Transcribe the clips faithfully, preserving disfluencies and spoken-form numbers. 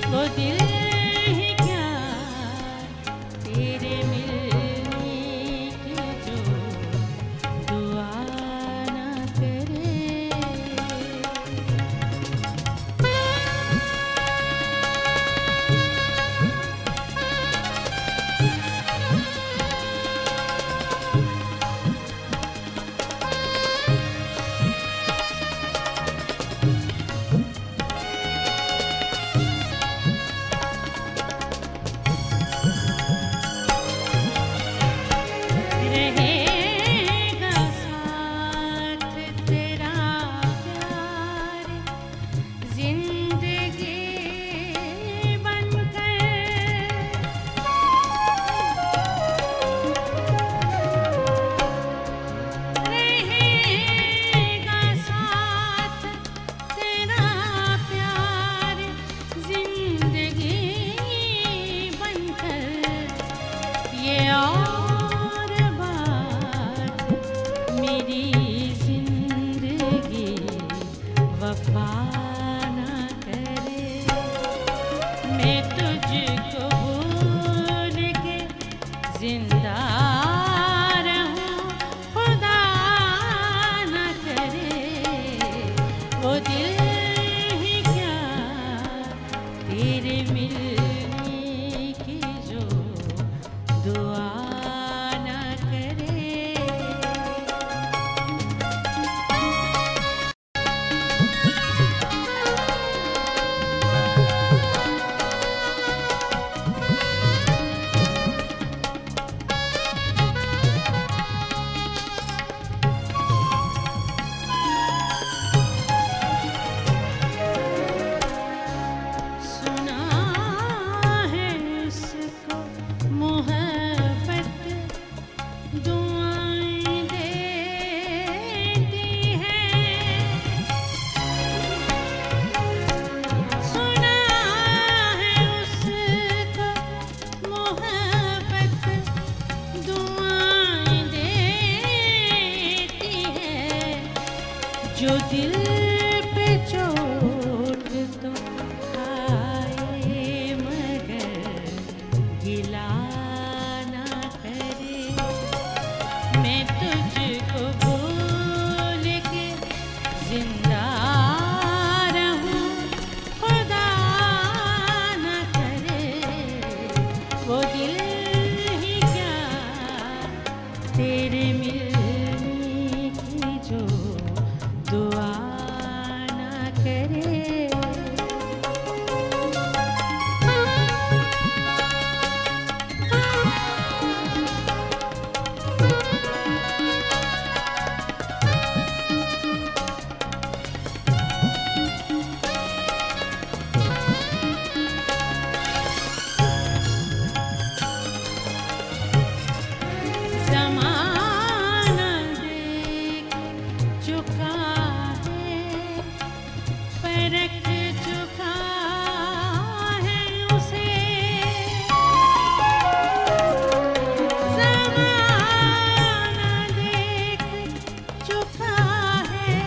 वो दिल ही क्या तेरे मिलने की जो दुआ ना करे। रहेगा साथ तेरा प्यार जिंदगी बनकर, रहेगा साथ तेरा प्यार जिंदगी बनकर। ये और बात मेरी जिंदगी वफा ना करे। मैं तुझको भूल के जिंदा रहूं खुदा ना करे। वो दिल ही क्या तेरे मिलने की जो दुआ ना करे। सुना है उसको मोहब्बत दुआएं देती है। सुना है उसको मोहब्बत दुआएं देती है। जो दिल पे चोट तो खाए मगर गिला ना करे। मैं तुझको भूल के जिंदा रहूं खुदा ना करे। वो दिल ही क्या तेरे मिलने की जो दुआ ना करे। ज़माना देख चुका है, परख चुका है उसे। ज़माना देख चुका है,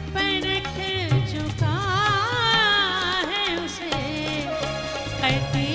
परख चुका है उसे। कहती